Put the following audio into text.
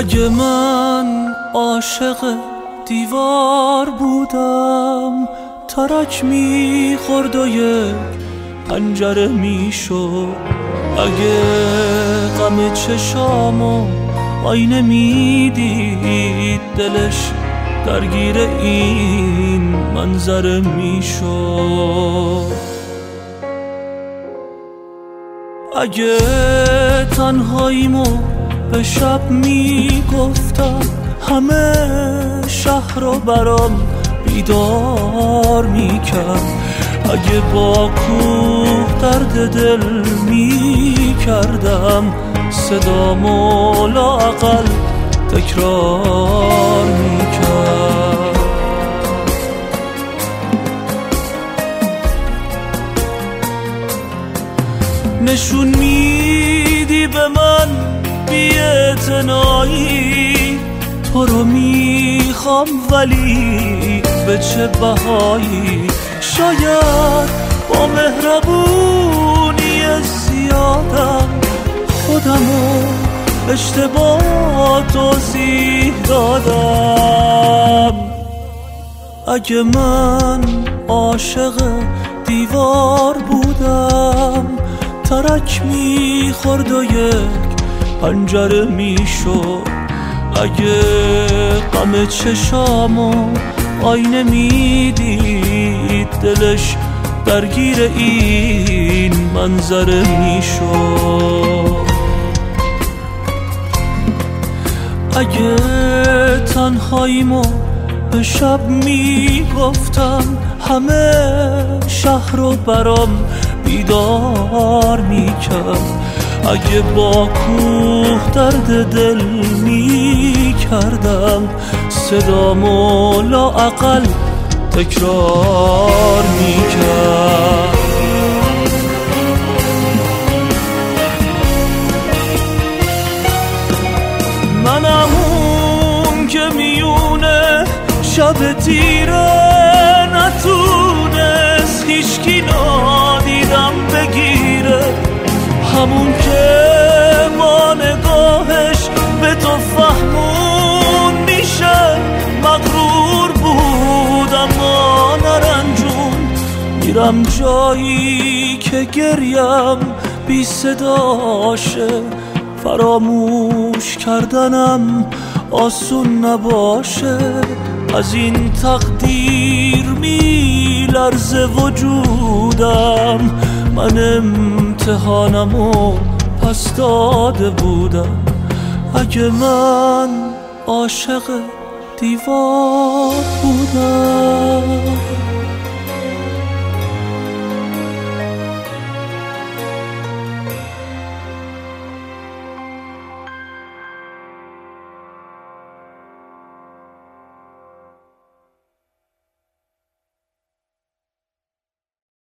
اگه من عاشق دیوار بودم، ترک میخورد و یک پنجره میشد. اگه غم چشامو آینه میدید، دلش درگیر این منظره میشد. اگه تنهاییمو به شب میگفتم، همه شهر رو برام بیدار میکرد. اگه با کوه درد دل میکردم، صدامو لااقل تکرار میکرد. نشون میدی به من بی‌اعتنایی، تو رو میخوام ولی به چه بهایی؟ شاید با مهربونی زیادم خودمو اشتباه توضیح دادم. اگه من عاشق دیوار بودم، ترک میخورد و یک پنجره میشد. اگه غم چشامو آینه میدید، دلش درگیر این منظره میشد. اگه تنهاییمو به شب میگفتم، همه شهر رو برام بیدار میکرد. اگه با کوه درد دل میکردم، صدامو لااقل تکرار میکرد. منم اون که میونه شب تیره نتونست هیچکی نادیدم بگیره، همون که با نگاهش به تو فهمون میشه مغرور بود اما نرنجون. میرم جایی که گریم بی صداشه، فراموش کردنم آسون نباشه. از این تقدیر میلرزه وجودم، من امتحانمو پس داده بودم. اگه من عاشق دیوار بودم.